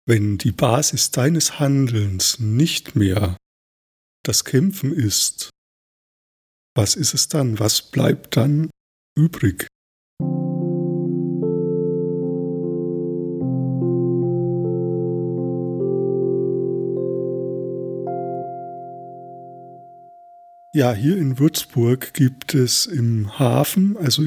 Wenn die Basis deines Handelns nicht mehr das Kämpfen ist, was ist es dann? Was bleibt dann übrig? Ja, hier in Würzburg gibt es im Hafen, also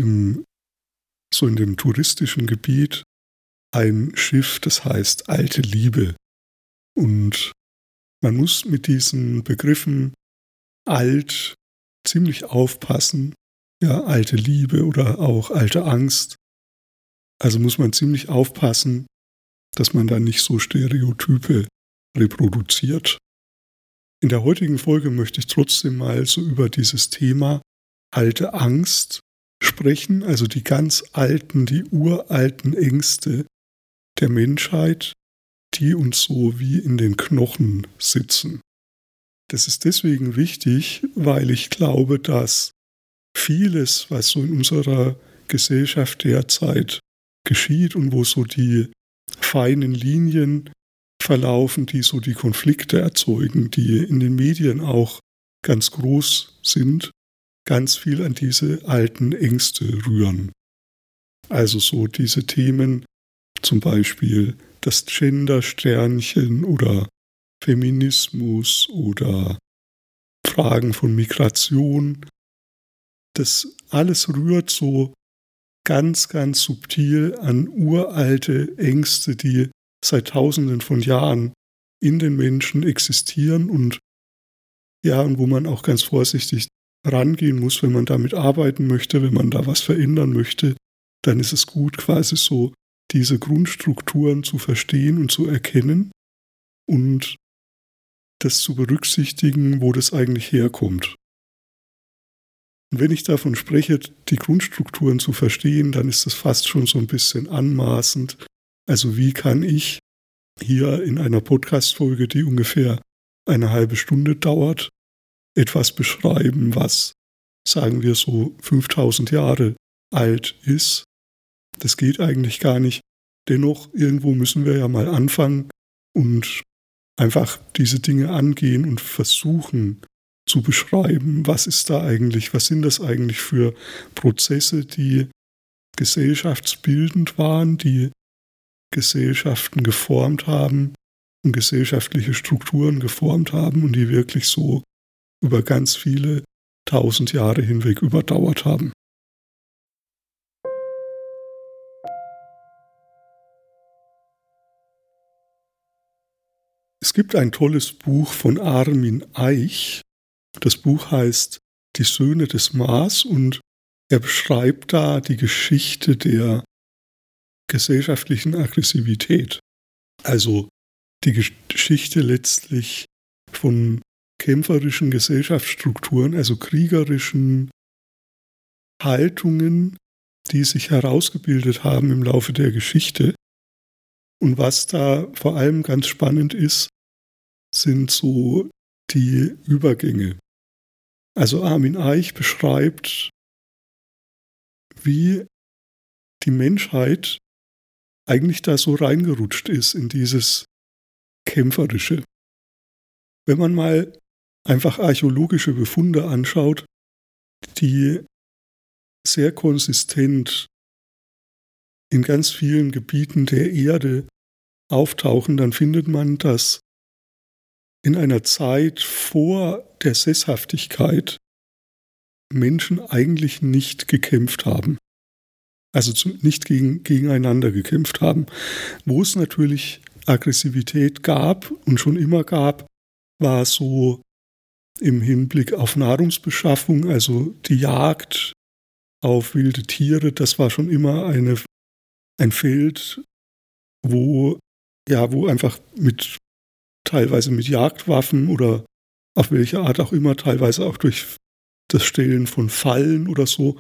so in dem touristischen Gebiet, ein Schiff, das heißt Alte Liebe. Und man muss mit diesen Begriffen alt ziemlich aufpassen. Ja, alte Liebe oder auch alte Angst. Also muss man ziemlich aufpassen, dass man da nicht so Stereotype reproduziert. In der heutigen Folge möchte ich trotzdem mal so über dieses Thema alte Angst sprechen, also die ganz alten, die uralten Ängste der Menschheit, die uns so wie in den Knochen sitzen. Das ist deswegen wichtig, weil ich glaube, dass vieles, was so in unserer Gesellschaft derzeit geschieht und wo so die feinen Linien verlaufen, die so die Konflikte erzeugen, die in den Medien auch ganz groß sind, ganz viel an diese alten Ängste rühren. Also so diese Themen, zum Beispiel das Gender-Sternchen oder Feminismus oder Fragen von Migration, das alles rührt so ganz, ganz subtil an uralte Ängste, die seit Tausenden von Jahren in den Menschen existieren und wo man auch ganz vorsichtig rangehen muss, wenn man damit arbeiten möchte, wenn man da was verändern möchte, dann ist es gut, quasi so diese Grundstrukturen zu verstehen und zu erkennen und das zu berücksichtigen, wo das eigentlich herkommt. Und wenn ich davon spreche, die Grundstrukturen zu verstehen, dann ist das fast schon so ein bisschen anmaßend. Also wie kann ich hier in einer Podcast-Folge, die ungefähr eine halbe Stunde dauert, etwas beschreiben, was, sagen wir so, 5000 Jahre alt ist? Das geht eigentlich gar nicht. Dennoch, irgendwo müssen wir ja mal anfangen und einfach diese Dinge angehen und versuchen zu beschreiben, was sind das eigentlich für Prozesse, die gesellschaftsbildend waren, die Gesellschaften geformt haben und gesellschaftliche Strukturen geformt haben und die wirklich so über ganz viele 1000 Jahre hinweg überdauert haben. Es gibt ein tolles Buch von Armin Eich. Das Buch heißt Die Söhne des Mars und er beschreibt da die Geschichte der gesellschaftlichen Aggressivität. Also die Geschichte letztlich von kämpferischen Gesellschaftsstrukturen, also kriegerischen Haltungen, die sich herausgebildet haben im Laufe der Geschichte. Und was da vor allem ganz spannend ist, sind so die Übergänge. Also Armin Eich beschreibt, wie die Menschheit eigentlich da so reingerutscht ist in dieses Kämpferische. Wenn man mal einfach archäologische Befunde anschaut, die sehr konsistent in ganz vielen Gebieten der Erde auftauchen, dann findet man, dass in einer Zeit vor der Sesshaftigkeit Menschen eigentlich nicht gekämpft haben. Also nicht gegeneinander gekämpft haben. Wo es natürlich Aggressivität gab und schon immer gab, war so im Hinblick auf Nahrungsbeschaffung, also die Jagd auf wilde Tiere, das war schon immer ein Feld, wo einfach teilweise mit Jagdwaffen oder auf welche Art auch immer, teilweise auch durch das Stellen von Fallen oder so,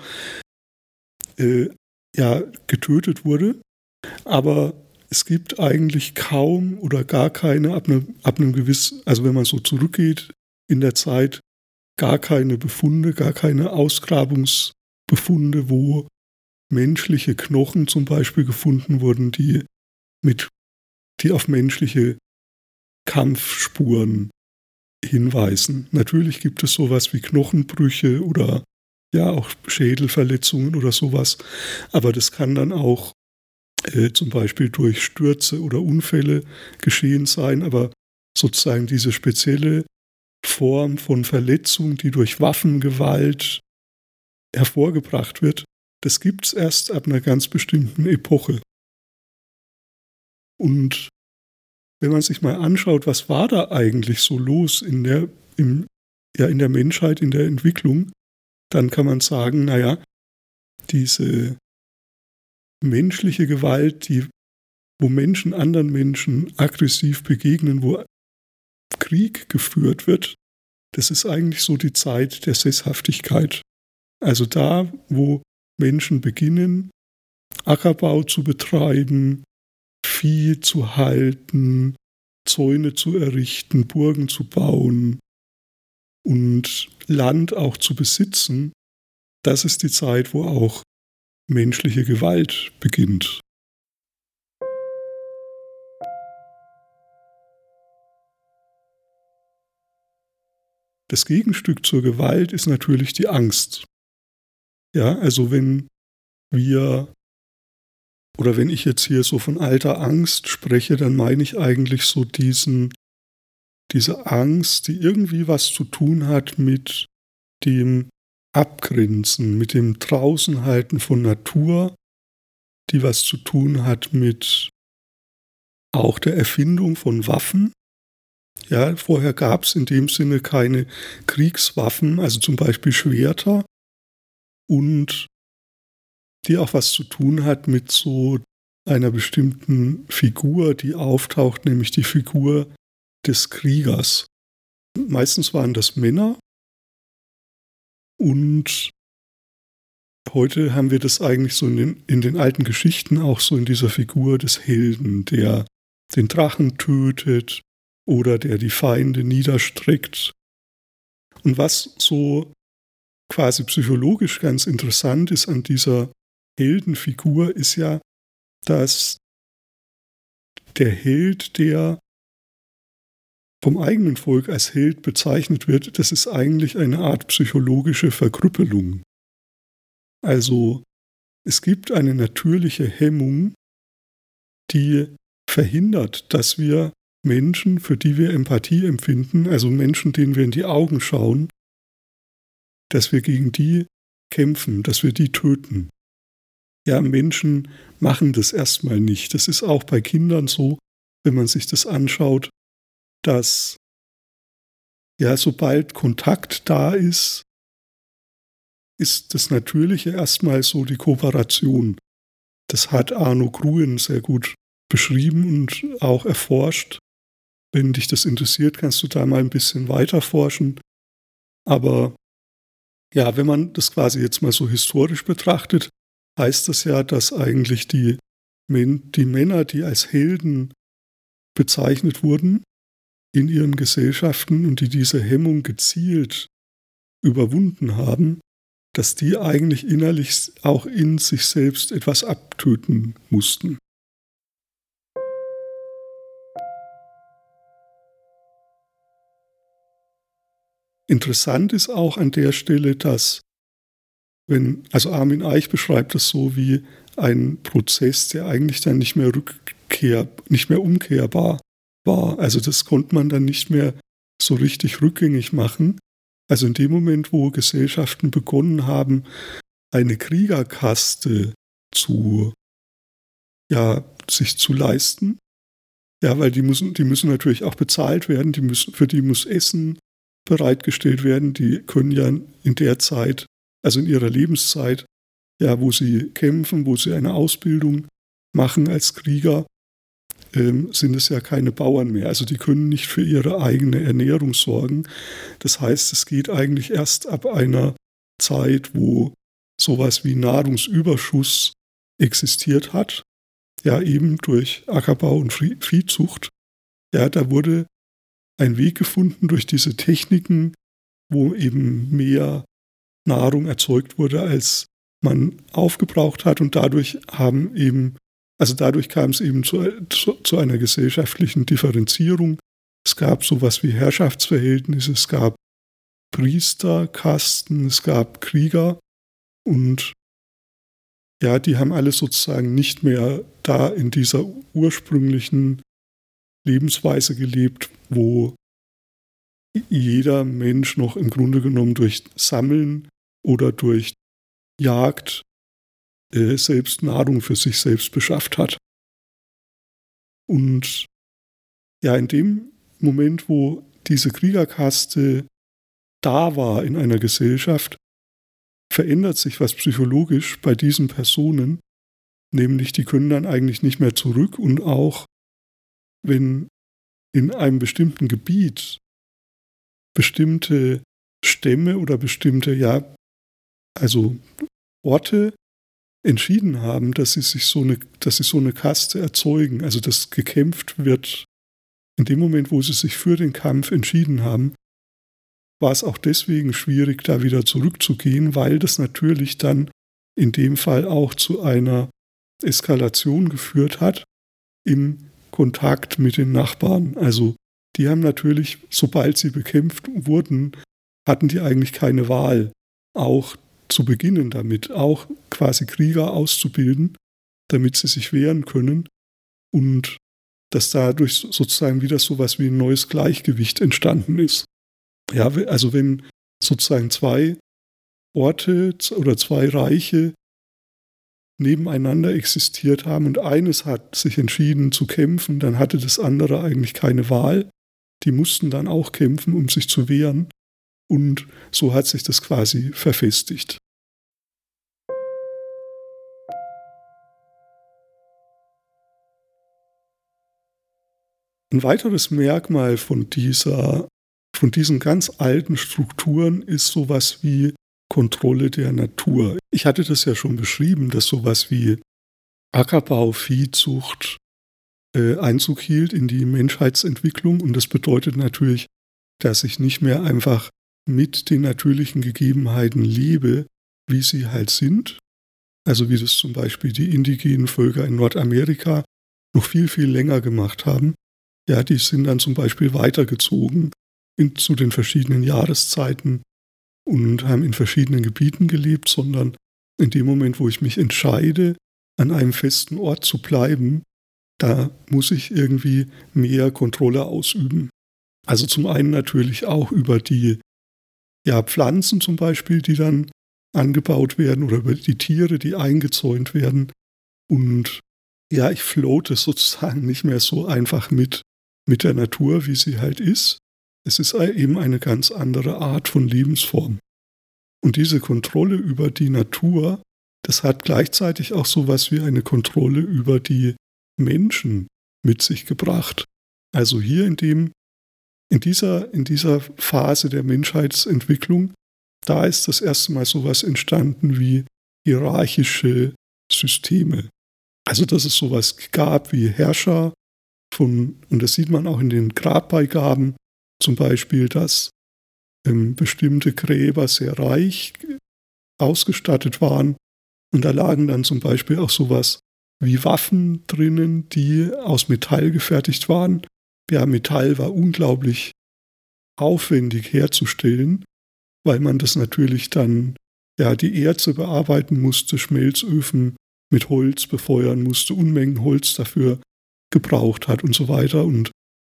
getötet wurde. Aber es gibt eigentlich kaum oder gar keine, ab einem gewissen, also wenn man so zurückgeht in der Zeit, gar keine Befunde, gar keine Ausgrabungsbefunde, wo menschliche Knochen zum Beispiel gefunden wurden, die mit die auf menschliche Kampfspuren hinweisen. Natürlich gibt es sowas wie Knochenbrüche oder ja auch Schädelverletzungen oder sowas, aber das kann dann auch zum Beispiel durch Stürze oder Unfälle geschehen sein, aber sozusagen diese spezielle Form von Verletzung, die durch Waffengewalt hervorgebracht wird, das gibt es erst ab einer ganz bestimmten Epoche. Und wenn man sich mal anschaut, was war da eigentlich so los in der Menschheit, in der Entwicklung, dann kann man sagen, naja, diese menschliche Gewalt, wo Menschen anderen Menschen aggressiv begegnen, wo Krieg geführt wird, das ist eigentlich so die Zeit der Sesshaftigkeit. Also da, wo Menschen beginnen, Ackerbau zu betreiben, Vieh zu halten, Zäune zu errichten, Burgen zu bauen und Land auch zu besitzen, das ist die Zeit, wo auch menschliche Gewalt beginnt. Das Gegenstück zur Gewalt ist natürlich die Angst. Ja, also wenn ich jetzt hier so von alter Angst spreche, dann meine ich eigentlich so diese Angst, die irgendwie was zu tun hat mit dem Abgrenzen, mit dem Draußenhalten von Natur, die was zu tun hat mit auch der Erfindung von Waffen. Ja, vorher gab es in dem Sinne keine Kriegswaffen, also zum Beispiel Schwerter, und die auch was zu tun hat mit so einer bestimmten Figur, die auftaucht, nämlich die Figur des Kriegers. Meistens waren das Männer und heute haben wir das eigentlich so in den alten Geschichten auch so in dieser Figur des Helden, der den Drachen tötet oder der die Feinde niederstreckt. Und was so quasi psychologisch ganz interessant ist an dieser Heldenfigur, ist ja, dass der Held, der vom eigenen Volk als Held bezeichnet wird, das ist eigentlich eine Art psychologische Verkrüppelung. Also es gibt eine natürliche Hemmung, die verhindert, dass wir Menschen, für die wir Empathie empfinden, also Menschen, denen wir in die Augen schauen, dass wir gegen die kämpfen, dass wir die töten. Ja, Menschen machen das erstmal nicht. Das ist auch bei Kindern so, wenn man sich das anschaut, dass ja, sobald Kontakt da ist das Natürliche erstmal so die Kooperation. Das hat Arno Gruen sehr gut beschrieben und auch erforscht. Wenn dich das interessiert, kannst du da mal ein bisschen weiter forschen. Aber ja, wenn man das quasi jetzt mal so historisch betrachtet, heißt das ja, dass eigentlich die Männer, die als Helden bezeichnet wurden in ihren Gesellschaften und die diese Hemmung gezielt überwunden haben, dass die eigentlich innerlich auch in sich selbst etwas abtöten mussten. Interessant ist auch an der Stelle, dass also Armin Eich beschreibt das so wie ein Prozess, der eigentlich dann nicht mehr umkehrbar war. Also das konnte man dann nicht mehr so richtig rückgängig machen. Also in dem Moment, wo Gesellschaften begonnen haben, eine Kriegerkaste sich zu leisten, ja, weil die müssen natürlich auch bezahlt werden, für die muss Essen bereitgestellt werden, die können ja in der Zeit, also in ihrer Lebenszeit, ja, wo sie kämpfen, wo sie eine Ausbildung machen als Krieger, sind es ja keine Bauern mehr. Also die können nicht für ihre eigene Ernährung sorgen. Das heißt, es geht eigentlich erst ab einer Zeit, wo sowas wie Nahrungsüberschuss existiert hat, ja eben durch Ackerbau und Viehzucht. Ja, da wurde ein Weg gefunden durch diese Techniken, wo eben mehr Nahrung erzeugt wurde, als man aufgebraucht hat, und dadurch haben eben Also dadurch kam es eben zu einer gesellschaftlichen Differenzierung. Es gab sowas wie Herrschaftsverhältnisse, es gab Priesterkasten, es gab Krieger und ja, die haben alle sozusagen nicht mehr da in dieser ursprünglichen Lebensweise gelebt, wo jeder Mensch noch im Grunde genommen durch Sammeln oder durch Jagd selbst Nahrung für sich selbst beschafft hat. Und ja, in dem Moment, wo diese Kriegerkaste da war in einer Gesellschaft, verändert sich was psychologisch bei diesen Personen, nämlich die können dann eigentlich nicht mehr zurück und auch wenn in einem bestimmten Gebiet bestimmte Stämme oder bestimmte, ja, also Orte entschieden haben, dass sie so eine Kaste erzeugen, also dass gekämpft wird. In dem Moment, wo sie sich für den Kampf entschieden haben, war es auch deswegen schwierig, da wieder zurückzugehen, weil das natürlich dann in dem Fall auch zu einer Eskalation geführt hat im Kontakt mit den Nachbarn. Also die haben natürlich, sobald sie bekämpft wurden, hatten die eigentlich keine Wahl, auch zu beginnen damit, auch quasi Krieger auszubilden, damit sie sich wehren können und dass dadurch sozusagen wieder sowas wie ein neues Gleichgewicht entstanden ist. Ja, also wenn sozusagen zwei Orte oder zwei Reiche nebeneinander existiert haben und eines hat sich entschieden zu kämpfen, dann hatte das andere eigentlich keine Wahl. Die mussten dann auch kämpfen, um sich zu wehren. Und so hat sich das quasi verfestigt. Ein weiteres Merkmal von diesen ganz alten Strukturen ist sowas wie Kontrolle der Natur. Ich hatte das ja schon beschrieben, dass sowas wie Ackerbau, Viehzucht Einzug hielt in die Menschheitsentwicklung. Und das bedeutet natürlich, dass ich nicht mehr einfach mit den natürlichen Gegebenheiten lebe, wie sie halt sind. Also wie das zum Beispiel die indigenen Völker in Nordamerika noch viel, viel länger gemacht haben. Ja, die sind dann zum Beispiel weitergezogen zu den verschiedenen Jahreszeiten und haben in verschiedenen Gebieten gelebt, sondern in dem Moment, wo ich mich entscheide, an einem festen Ort zu bleiben, da muss ich irgendwie mehr Kontrolle ausüben. Also zum einen natürlich auch über die Pflanzen zum Beispiel, die dann angebaut werden oder über die Tiere, die eingezäunt werden. Und ja, ich floate sozusagen nicht mehr so einfach mit der Natur, wie sie halt ist. Es ist eben eine ganz andere Art von Lebensform. Und diese Kontrolle über die Natur, das hat gleichzeitig auch sowas wie eine Kontrolle über die Menschen mit sich gebracht. Also hier in dieser Phase der Menschheitsentwicklung, da ist das erste Mal sowas entstanden wie hierarchische Systeme. Also dass es sowas gab wie Herrscher und das sieht man auch in den Grabbeigaben, zum Beispiel, dass bestimmte Gräber sehr reich ausgestattet waren und da lagen dann zum Beispiel auch sowas wie Waffen drinnen, die aus Metall gefertigt waren. Ja, Metall war unglaublich aufwendig herzustellen, weil man das natürlich dann, die Erze bearbeiten musste, Schmelzöfen mit Holz befeuern musste, Unmengen Holz dafür gebraucht hat und so weiter. Und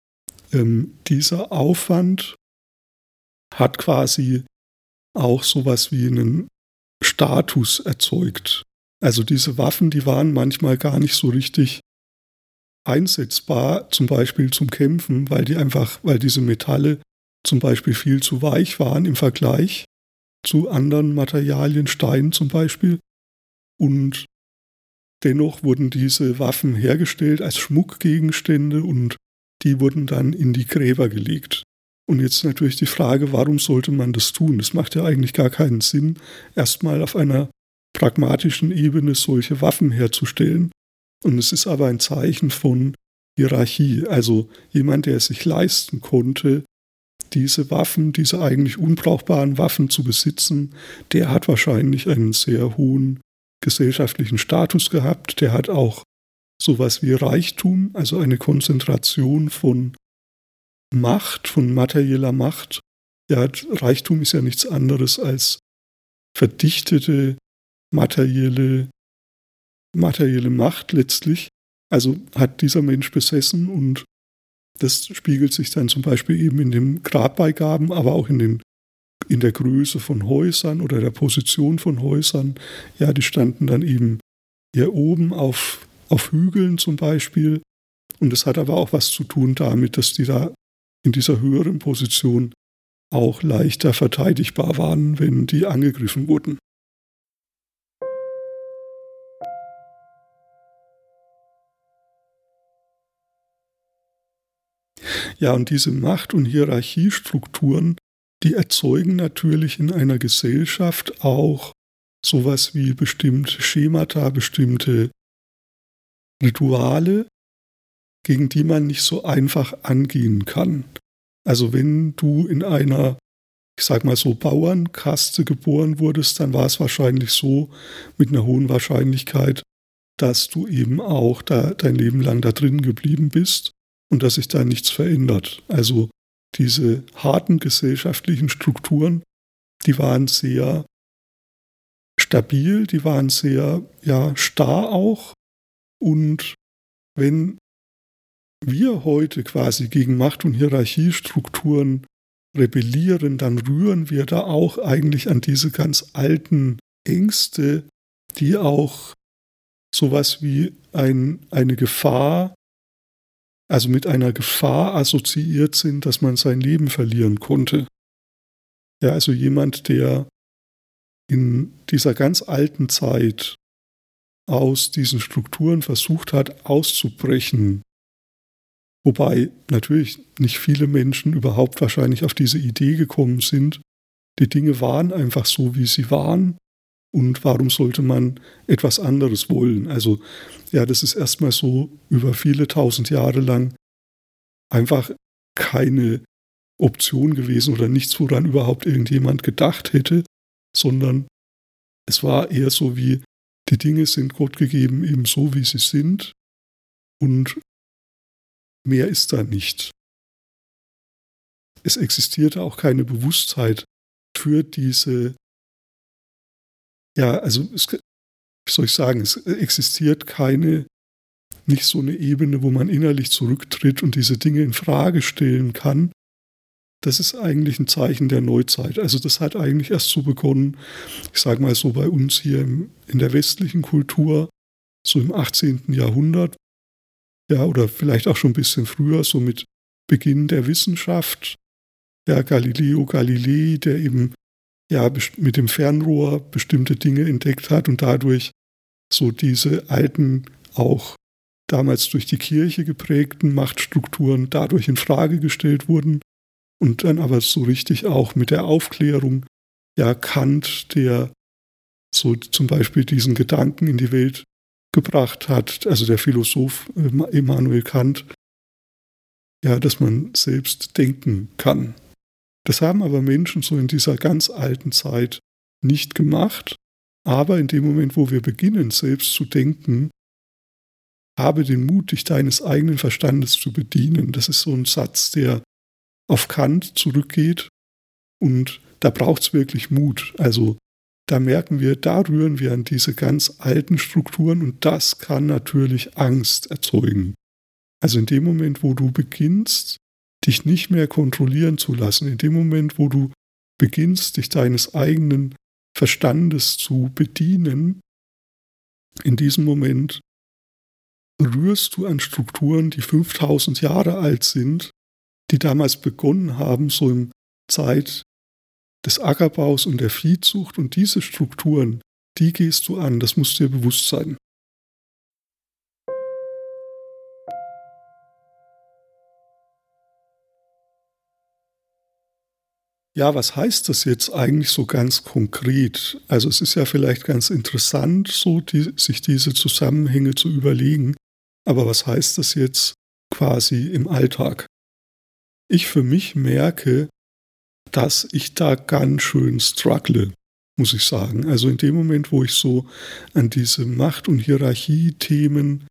dieser Aufwand hat quasi auch sowas wie einen Status erzeugt. Also diese Waffen, die waren manchmal gar nicht so richtig einsetzbar, zum Beispiel zum Kämpfen, weil diese Metalle zum Beispiel viel zu weich waren im Vergleich zu anderen Materialien, Stein zum Beispiel. Und dennoch wurden diese Waffen hergestellt als Schmuckgegenstände und die wurden dann in die Gräber gelegt. Und jetzt natürlich die Frage, warum sollte man das tun? Das macht ja eigentlich gar keinen Sinn, erstmal auf einer pragmatischen Ebene solche Waffen herzustellen. Und es ist aber ein Zeichen von Hierarchie. Also jemand, der es sich leisten konnte, diese Waffen, diese eigentlich unbrauchbaren Waffen zu besitzen, der hat wahrscheinlich einen sehr hohen gesellschaftlichen Status gehabt. Der hat auch sowas wie Reichtum, also eine Konzentration von Macht, von materieller Macht. Ja, Reichtum ist ja nichts anderes als verdichtete materielle Macht letztlich. Also hat dieser Mensch besessen und das spiegelt sich dann zum Beispiel eben in den Grabbeigaben, aber auch in der Größe von Häusern oder der Position von Häusern. Ja, die standen dann eben hier oben auf Hügeln zum Beispiel. Und es hat aber auch was zu tun damit, dass die da in dieser höheren Position auch leichter verteidigbar waren, wenn die angegriffen wurden. Ja, und diese Macht- und Hierarchiestrukturen, die erzeugen natürlich in einer Gesellschaft auch sowas wie bestimmte Schemata, bestimmte Rituale, gegen die man nicht so einfach angehen kann. Also wenn du in einer, ich sag mal so, Bauernkaste geboren wurdest, dann war es wahrscheinlich so mit einer hohen Wahrscheinlichkeit, dass du eben auch dein Leben lang da drin geblieben bist und dass sich da nichts verändert. Also diese harten gesellschaftlichen Strukturen, die waren sehr stabil, die waren sehr starr auch. Und wenn wir heute quasi gegen Macht- und Hierarchiestrukturen rebellieren, dann rühren wir da auch eigentlich an diese ganz alten Ängste, die auch sowas wie eine Gefahr, also mit einer Gefahr assoziiert sind, dass man sein Leben verlieren konnte. Ja, also jemand, der in dieser ganz alten Zeit aus diesen Strukturen versucht hat, auszubrechen. Wobei natürlich nicht viele Menschen überhaupt wahrscheinlich auf diese Idee gekommen sind. Die Dinge waren einfach so, wie sie waren. Und warum sollte man etwas anderes wollen? Also ja, das ist erstmal so über viele tausend Jahre lang einfach keine Option gewesen oder nichts, woran überhaupt irgendjemand gedacht hätte, sondern es war eher so wie, die Dinge sind Gott gegeben eben so, wie sie sind und mehr ist da nicht. Es existierte auch keine Bewusstheit für diese, wie soll ich sagen, es existiert nicht so eine Ebene, wo man innerlich zurücktritt und diese Dinge in Frage stellen kann. Das ist eigentlich ein Zeichen der Neuzeit. Also das hat eigentlich erst so begonnen, ich sage mal so bei uns hier in der westlichen Kultur, so im 18. Jahrhundert, ja, oder vielleicht auch schon ein bisschen früher, so mit Beginn der Wissenschaft, ja, Galileo Galilei, der eben mit dem Fernrohr bestimmte Dinge entdeckt hat und dadurch so diese alten, auch damals durch die Kirche geprägten Machtstrukturen dadurch in Frage gestellt wurden. Und dann aber so richtig auch mit der Aufklärung, ja, Kant, der so zum Beispiel diesen Gedanken in die Welt gebracht hat, also der Philosoph Immanuel Kant, ja, dass man selbst denken kann. Das haben aber Menschen so in dieser ganz alten Zeit nicht gemacht, aber in dem Moment, wo wir beginnen, selbst zu denken, habe den Mut, dich deines eigenen Verstandes zu bedienen. Das ist so ein Satz, der auf Kant zurückgeht und da braucht es wirklich Mut. Also da merken wir, da rühren wir an diese ganz alten Strukturen und das kann natürlich Angst erzeugen. Also in dem Moment, wo du beginnst, dich nicht mehr kontrollieren zu lassen, in dem Moment, wo du beginnst, dich deines eigenen Verstandes zu bedienen, in diesem Moment rührst du an Strukturen, die 5000 Jahre alt sind, die damals begonnen haben, so in Zeit des Ackerbaus und der Viehzucht. Und diese Strukturen, die gehst du an, das muss dir bewusst sein. Ja, was heißt das jetzt eigentlich so ganz konkret? Also es ist ja vielleicht ganz interessant, sich diese Zusammenhänge zu überlegen. Aber was heißt das jetzt quasi im Alltag? Ich für mich merke, dass ich da ganz schön struggle, muss ich sagen. Also in dem Moment, wo ich so an diese Macht- und Hierarchie-Themen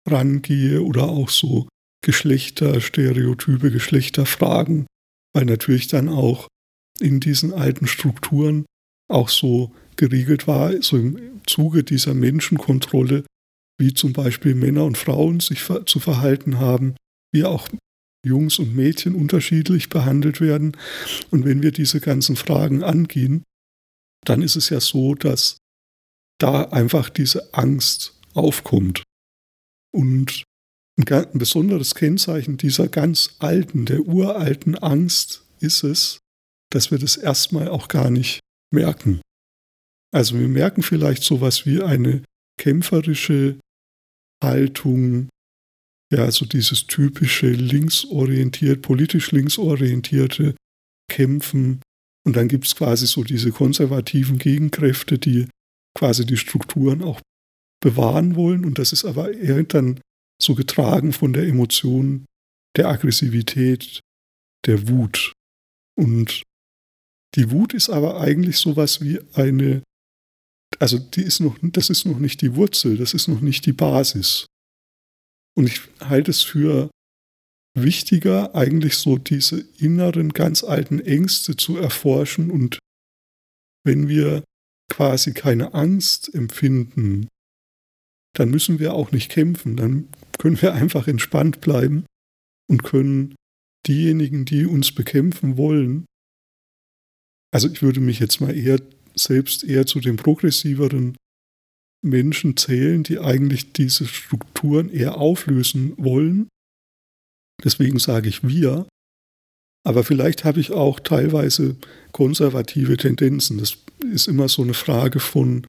rangehe oder auch so Geschlechterstereotype, Geschlechterfragen, weil natürlich dann auch in diesen alten Strukturen auch so geregelt war, so im Zuge dieser Menschenkontrolle, wie zum Beispiel Männer und Frauen sich zu verhalten haben, wie auch Jungs und Mädchen unterschiedlich behandelt werden. Und wenn wir diese ganzen Fragen angehen, dann ist es ja so, dass da einfach diese Angst aufkommt. Und ein besonderes Kennzeichen dieser ganz alten, der uralten Angst ist es, dass wir das erstmal auch gar nicht merken. Also wir merken vielleicht sowas wie eine kämpferische Haltung, ja, also dieses typische politisch linksorientierte Kämpfen. Und dann gibt es quasi so diese konservativen Gegenkräfte, die quasi die Strukturen auch bewahren wollen. Und das ist aber eher dann so getragen von der Emotion der Aggressivität, der Wut. Und die Wut ist aber eigentlich sowas wie das ist noch nicht die Wurzel, das ist noch nicht die Basis. Und ich halte es für wichtiger, eigentlich so diese inneren, ganz alten Ängste zu erforschen. Und wenn wir quasi keine Angst empfinden, dann müssen wir auch nicht kämpfen. Dann können wir einfach entspannt bleiben und können diejenigen, die uns bekämpfen wollen, also ich würde mich jetzt mal selbst eher zu den progressiveren Menschen zählen, die eigentlich diese Strukturen eher auflösen wollen. Deswegen sage ich wir. Aber vielleicht habe ich auch teilweise konservative Tendenzen. Das ist immer so eine Frage von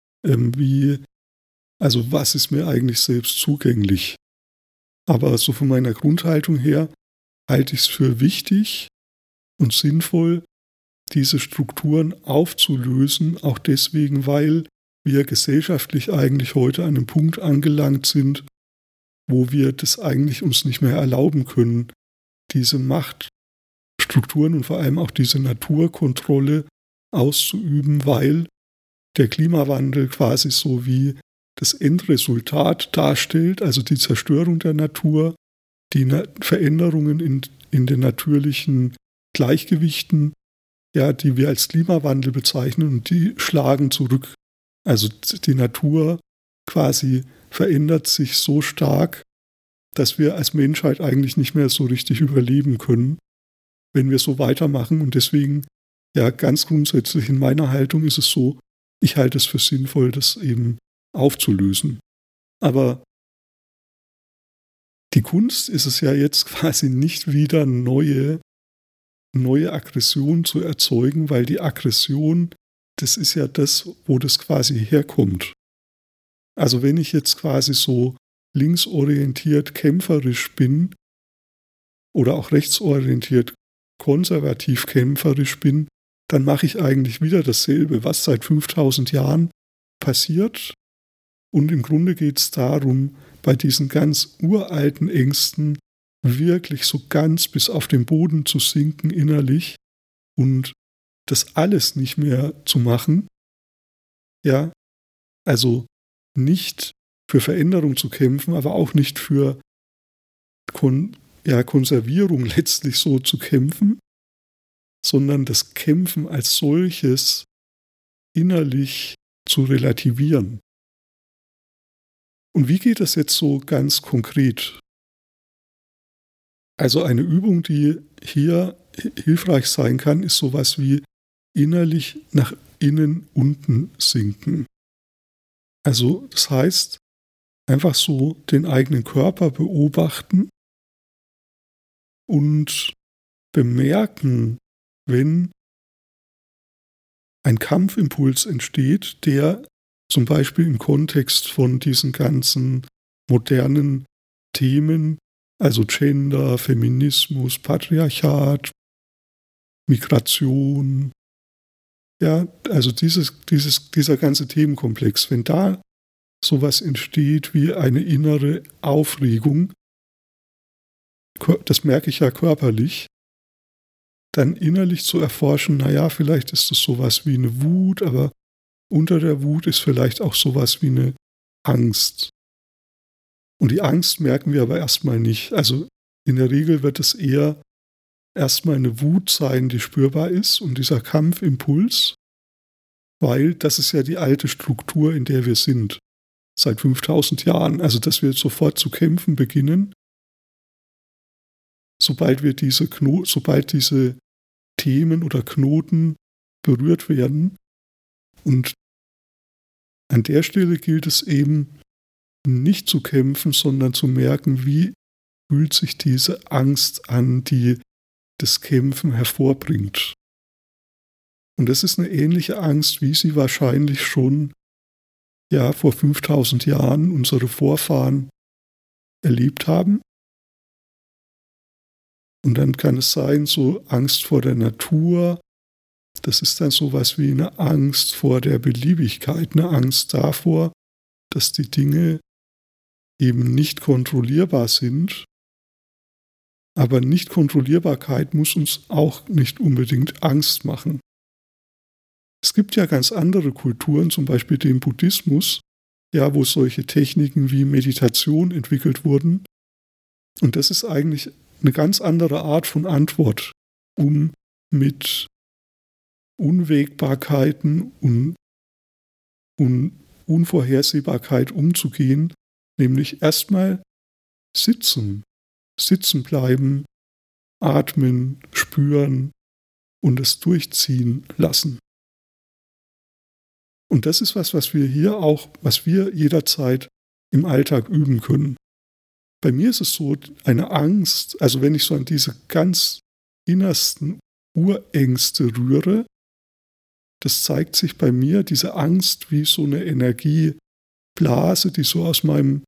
was ist mir eigentlich selbst zugänglich? Aber so von meiner Grundhaltung her halte ich es für wichtig und sinnvoll, diese Strukturen aufzulösen, auch deswegen, weil wir gesellschaftlich eigentlich heute an einem Punkt angelangt sind, wo wir das eigentlich uns nicht mehr erlauben können, diese Machtstrukturen und vor allem auch diese Naturkontrolle auszuüben, weil der Klimawandel quasi so wie das Endresultat darstellt, also die Zerstörung der Natur, die Veränderungen in den natürlichen Gleichgewichten, ja, die wir als Klimawandel bezeichnen, und die schlagen zurück. Also die Natur quasi verändert sich so stark, dass wir als Menschheit eigentlich nicht mehr so richtig überleben können, wenn wir so weitermachen. Und deswegen, ja, ganz grundsätzlich in meiner Haltung ist es so, ich halte es für sinnvoll, das eben aufzulösen. Aber die Kunst ist es ja jetzt quasi nicht wieder neue Aggression zu erzeugen, weil die Aggression, das ist ja das, wo das quasi herkommt. Also wenn ich jetzt quasi so linksorientiert kämpferisch bin oder auch rechtsorientiert konservativ kämpferisch bin, dann mache ich eigentlich wieder dasselbe, was seit 5000 Jahren passiert. Und im Grunde geht es darum, bei diesen ganz uralten Ängsten wirklich so ganz bis auf den Boden zu sinken innerlich und das alles nicht mehr zu machen. Ja, also nicht für Veränderung zu kämpfen, aber auch nicht für Konservierung letztlich so zu kämpfen, sondern das Kämpfen als solches innerlich zu relativieren. Und wie geht das jetzt so ganz konkret? Also eine Übung, die hier hilfreich sein kann, ist sowas wie innerlich nach innen unten sinken. Also das heißt, einfach so den eigenen Körper beobachten und bemerken, wenn ein Kampfimpuls entsteht, der zum Beispiel im Kontext von diesen ganzen modernen Themen, also Gender, Feminismus, Patriarchat, Migration, ja, also dieser ganze Themenkomplex, wenn da sowas entsteht wie eine innere Aufregung, das merke ich ja körperlich, dann innerlich zu erforschen, naja, vielleicht ist das sowas wie eine Wut, aber unter der Wut ist vielleicht auch sowas wie eine Angst. Und die Angst merken wir aber erstmal nicht. Also in der Regel wird es eher erstmal eine Wut sein, die spürbar ist und dieser Kampfimpuls, weil das ist ja die alte Struktur, in der wir sind, seit 5000 Jahren. Also dass wir sofort zu kämpfen beginnen, sobald diese Themen oder Knoten berührt werden. Und an der Stelle gilt es eben, nicht zu kämpfen, sondern zu merken, wie fühlt sich diese Angst an, die das Kämpfen hervorbringt. Und das ist eine ähnliche Angst, wie sie wahrscheinlich schon vor 5000 Jahren unsere Vorfahren erlebt haben. Und dann kann es sein, so Angst vor der Natur, das ist dann sowas wie eine Angst vor der Beliebigkeit, eine Angst davor, dass die Dinge eben nicht kontrollierbar sind. Aber Nicht-Kontrollierbarkeit muss uns auch nicht unbedingt Angst machen. Es gibt ja ganz andere Kulturen, zum Beispiel den Buddhismus, wo solche Techniken wie Meditation entwickelt wurden. Und das ist eigentlich eine ganz andere Art von Antwort, um mit Unwägbarkeiten und Unvorhersehbarkeit umzugehen, nämlich erstmal sitzen bleiben, atmen, spüren und es durchziehen lassen. Und das ist was wir jederzeit im Alltag üben können. Bei mir ist es so, eine Angst, also wenn ich so an diese ganz innersten Urängste rühre, das zeigt sich bei mir, diese Angst, wie so eine Energieblase, die so aus meinem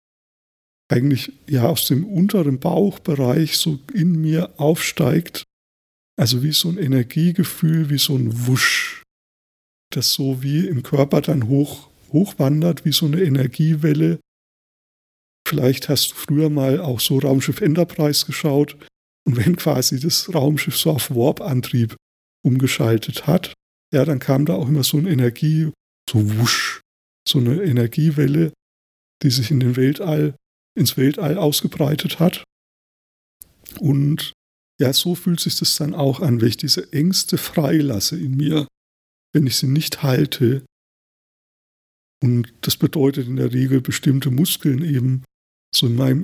aus dem unteren Bauchbereich so in mir aufsteigt. Also wie so ein Energiegefühl, wie so ein Wusch, das so wie im Körper dann hochwandert, wie so eine Energiewelle. Vielleicht hast du früher mal auch so Raumschiff Enterprise geschaut und wenn quasi das Raumschiff so auf Warp-Antrieb umgeschaltet hat, dann kam da auch immer so eine Energie, so wusch, so eine Energiewelle, die sich ins Weltall ausgebreitet hat. Und so fühlt sich das dann auch an, wenn ich diese Ängste freilasse in mir, wenn ich sie nicht halte. Und das bedeutet in der Regel bestimmte Muskeln eben so in meinem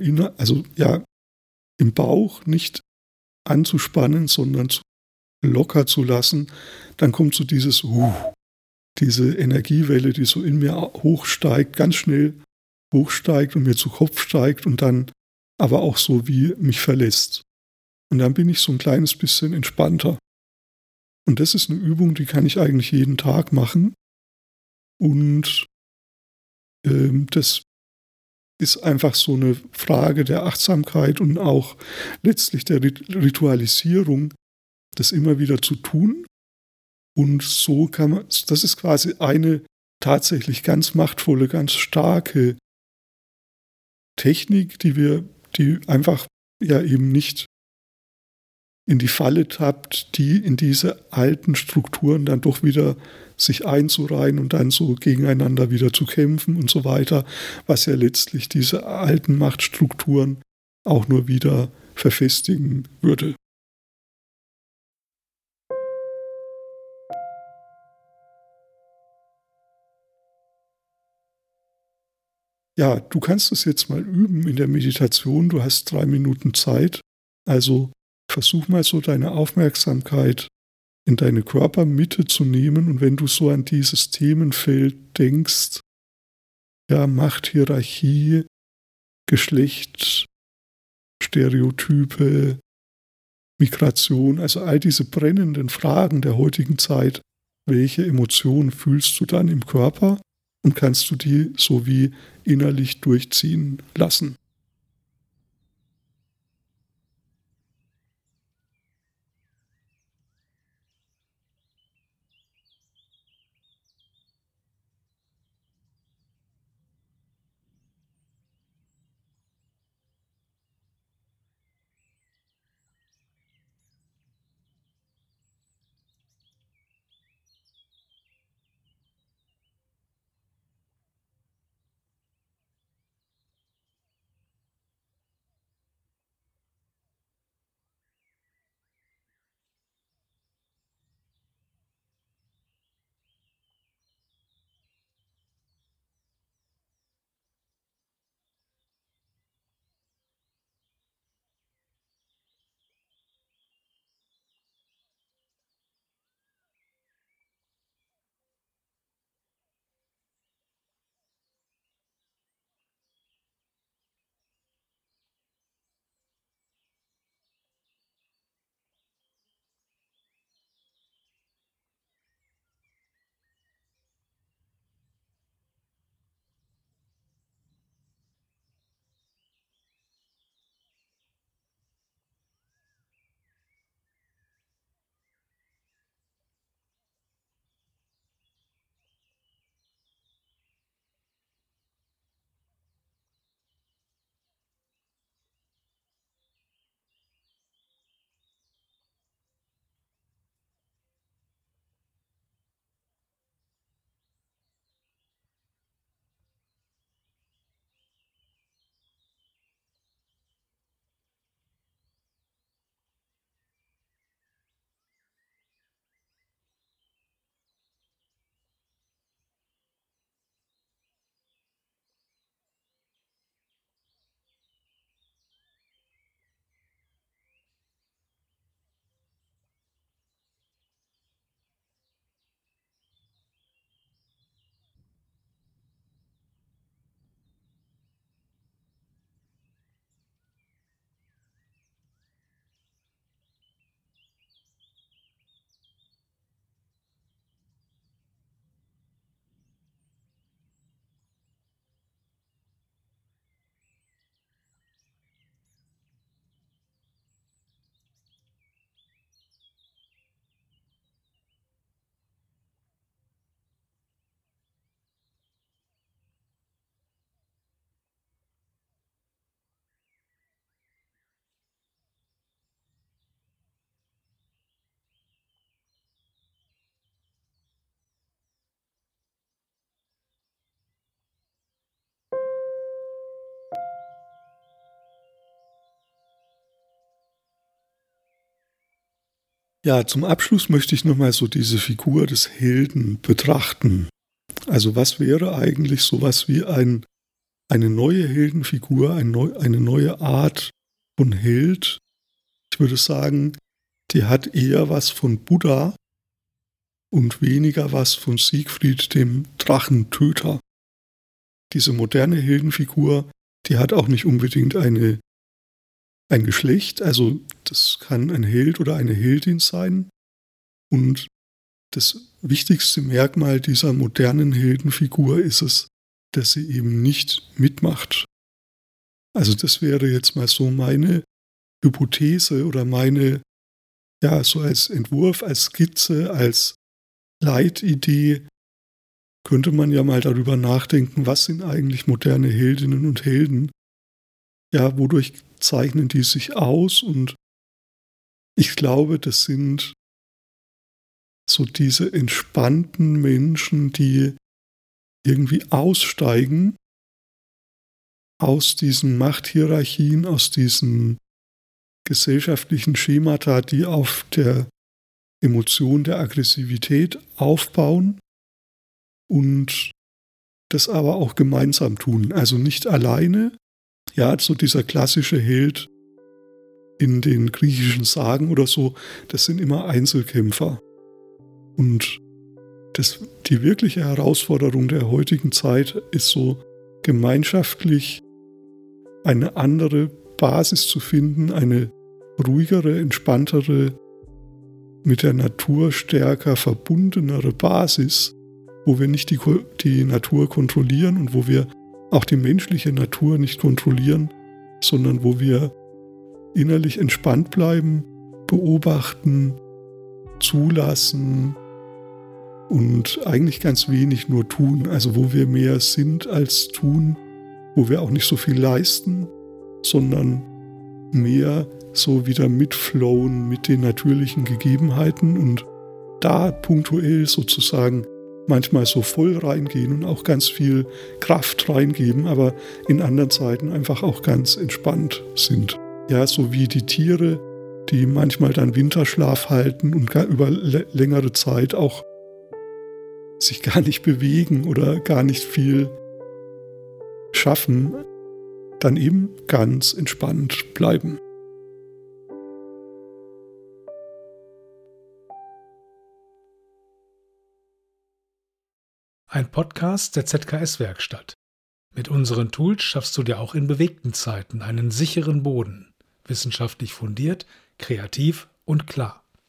im Bauch nicht anzuspannen, sondern locker zu lassen. Dann kommt so diese Energiewelle, die so in mir hochsteigt, ganz schnell hochsteigt und mir zu Kopf steigt und dann aber auch so wie mich verlässt. Und dann bin ich so ein kleines bisschen entspannter. Und das ist eine Übung, die kann ich eigentlich jeden Tag machen. Und das ist einfach so eine Frage der Achtsamkeit und auch letztlich der Ritualisierung, das immer wieder zu tun. Und so das ist quasi eine tatsächlich ganz machtvolle, ganz starke Technik, die einfach eben nicht in die Falle tappt, die in diese alten Strukturen dann doch wieder sich einzureihen und dann so gegeneinander wieder zu kämpfen und so weiter, was ja letztlich diese alten Machtstrukturen auch nur wieder verfestigen würde. Ja, du kannst es jetzt mal üben in der Meditation. Du hast 3 Minuten Zeit. Also versuch mal so deine Aufmerksamkeit in deine Körpermitte zu nehmen. Und wenn du so an dieses Themenfeld denkst, Macht, Hierarchie, Geschlecht, Stereotype, Migration, also all diese brennenden Fragen der heutigen Zeit, welche Emotionen fühlst du dann im Körper und kannst du die so wie innerlich durchziehen lassen? Ja, zum Abschluss möchte ich nochmal so diese Figur des Helden betrachten. Also was wäre eigentlich sowas wie eine neue Heldenfigur, eine neue Art von Held? Ich würde sagen, die hat eher was von Buddha und weniger was von Siegfried dem Drachentöter. Diese moderne Heldenfigur, die hat auch nicht unbedingt ein Geschlecht, also das kann ein Held oder eine Heldin sein. Und das wichtigste Merkmal dieser modernen Heldenfigur ist es, dass sie eben nicht mitmacht. Also das wäre jetzt mal so meine Hypothese oder meine, ja, so als Entwurf, als Skizze, als Leitidee, könnte man ja mal darüber nachdenken, was sind eigentlich moderne Heldinnen und Helden? Ja, wodurch zeichnen die sich aus? Und ich glaube, das sind so diese entspannten Menschen, die irgendwie aussteigen aus diesen Machthierarchien, aus diesen gesellschaftlichen Schemata, die auf der Emotion der Aggressivität aufbauen und das aber auch gemeinsam tun. Also nicht alleine. Ja, so dieser klassische Held in den griechischen Sagen oder so, das sind immer Einzelkämpfer. Und die wirkliche Herausforderung der heutigen Zeit ist so gemeinschaftlich eine andere Basis zu finden, eine ruhigere, entspanntere, mit der Natur stärker verbundenere Basis, wo wir nicht die Natur kontrollieren und wo wir auch die menschliche Natur nicht kontrollieren, sondern wo wir innerlich entspannt bleiben, beobachten, zulassen und eigentlich ganz wenig nur tun, also wo wir mehr sind als tun, wo wir auch nicht so viel leisten, sondern mehr so wieder mitflowen mit den natürlichen Gegebenheiten und da punktuell sozusagen manchmal so voll reingehen und auch ganz viel Kraft reingeben, aber in anderen Zeiten einfach auch ganz entspannt sind. Ja, so wie die Tiere, die manchmal dann Winterschlaf halten und über längere Zeit auch sich gar nicht bewegen oder gar nicht viel schaffen, dann eben ganz entspannt bleiben. Ein Podcast der ZKS-Werkstatt. Mit unseren Tools schaffst du dir auch in bewegten Zeiten einen sicheren Boden. Wissenschaftlich fundiert, kreativ und klar.